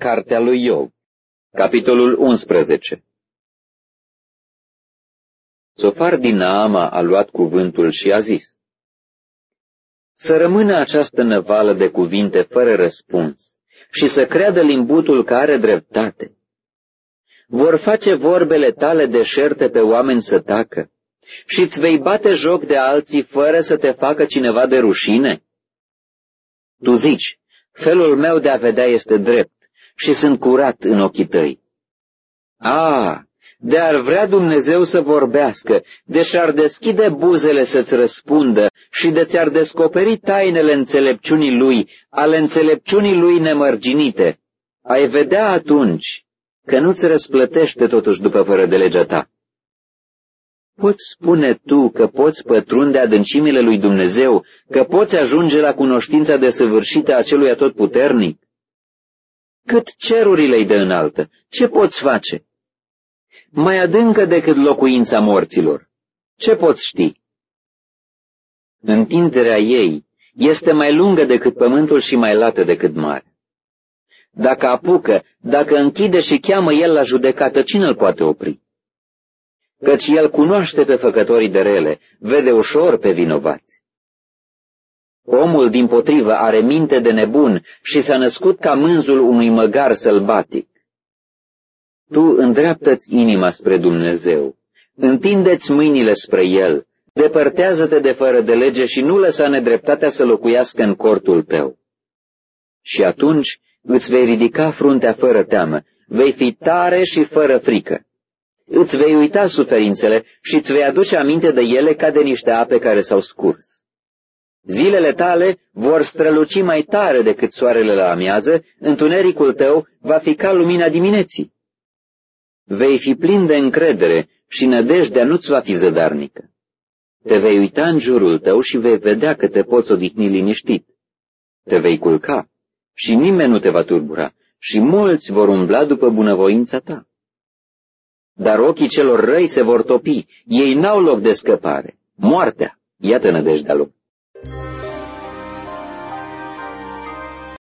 Cartea lui Iov, capitolul 11. Țofar din Naama a luat cuvântul și a zis: Să rămână această năvală de cuvinte fără răspuns și să creadă limbutul că are dreptate. Vor face vorbele tale deșerte pe oameni să tacă și îți vei bate joc de alții fără să te facă cineva de rușine? Tu zici: felul meu de a vedea este drept și sunt curat în ochii tăi. De-ar vrea Dumnezeu să vorbească, de și-ar deschide buzele să-ți răspundă și de ți-ar descoperi tainele înțelepciunii Lui, ale înțelepciunii Lui nemărginite, ai vedea atunci că nu-ți răsplătește totuși după fără de legea ta. Poți spune tu că poți pătrunde adâncimile lui Dumnezeu, că poți ajunge la cunoștința desăvârșită a celui atotputernic? Cât cerurile-i de înaltă, ce poți face? Mai adâncă decât locuința morților, ce poți ști? Întinderea ei este mai lungă decât pământul și mai lată decât mare. Dacă apucă, dacă închide și cheamă el la judecată, cine îl poate opri? Căci el cunoaște pe făcătorii de rele, vede ușor pe vinovați. Omul dimpotrivă are minte de nebun și s-a născut ca mânzul unui măgar sălbatic. Tu îndreaptă-ți inima spre Dumnezeu, întinde-ți mâinile spre El, depărtează-te de fără de lege și nu lăsa nedreptatea să locuiască în cortul tău. Și atunci îți vei ridica fruntea fără teamă, vei fi tare și fără frică. Îți vei uita suferințele și îți vei aduce aminte de ele ca de niște ape care s-au scurs. Zilele tale vor străluci mai tare decât soarele la amiază, întunericul tău va fi ca lumina dimineții. Vei fi plin de încredere și nădejdea nu-ți va fi zădarnică. Te vei uita în jurul tău și vei vedea că te poți odihni liniștit. Te vei culca și nimeni nu te va turbura și mulți vor umbla după bunăvoința ta. Dar ochii celor răi se vor topi, ei n-au loc de scăpare. Moartea, iată nădejdea lor.